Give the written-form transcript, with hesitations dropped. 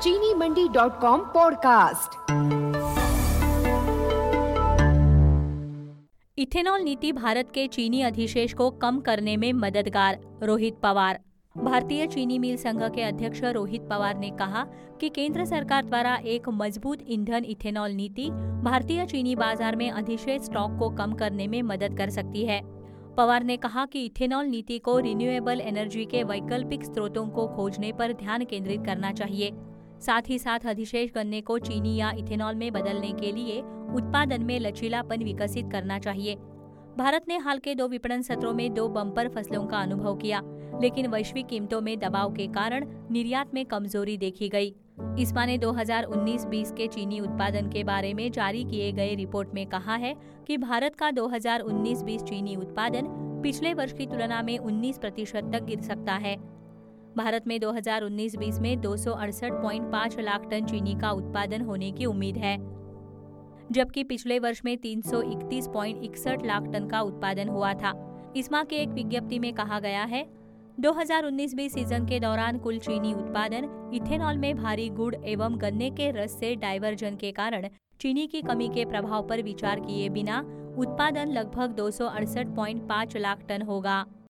चीनी मंडी.com podcast. Ethanol नीति भारत के चीनी अधिशेष को कम करने में मददगार, रोहित पवार। भारतीय चीनी मिल संघ के अध्यक्ष रोहित पवार ने कहा कि केंद्र सरकार द्वारा एक मजबूत ईंधन इथेनॉल नीति भारतीय चीनी बाजार में अधिशेष स्टॉक को कम करने में मदद कर सकती है। पवार ने कहा कि इथेनॉल नीति को रिन्यूएबल एनर्जी के वैकल्पिक स्रोतों को खोजने पर ध्यान केंद्रित करना चाहिए। साथ ही साथ अधिशेष गन्ने को चीनी या इथेनॉल में बदलने के लिए उत्पादन में लचीलापन विकसित करना चाहिए। भारत ने हाल के 2 विपणन सत्रों में 2 बम्पर फसलों का अनुभव किया, लेकिन वैश्विक कीमतों में दबाव के कारण निर्यात में कमजोरी देखी गई। इस्मा ने 2019-20 के चीनी उत्पादन के बारे में जारी किए गए रिपोर्ट में कहा है कि भारत का 2019-20 चीनी उत्पादन पिछले वर्ष की तुलना में 19% तक गिर सकता है। भारत में 2019-20 में 268.5 लाख टन चीनी का उत्पादन होने की उम्मीद है, जबकि पिछले वर्ष में 331.61 लाख टन का उत्पादन हुआ था। इस्मा के एक विज्ञप्ति में कहा गया है, 2019-20 सीजन के दौरान कुल चीनी उत्पादन इथेनॉल में भारी गुड़ एवं गन्ने के रस से डाइवर्जन के कारण चीनी की कमी के प्रभाव पर विचार किए बिना उत्पादन लगभग 268.5 लाख टन होगा।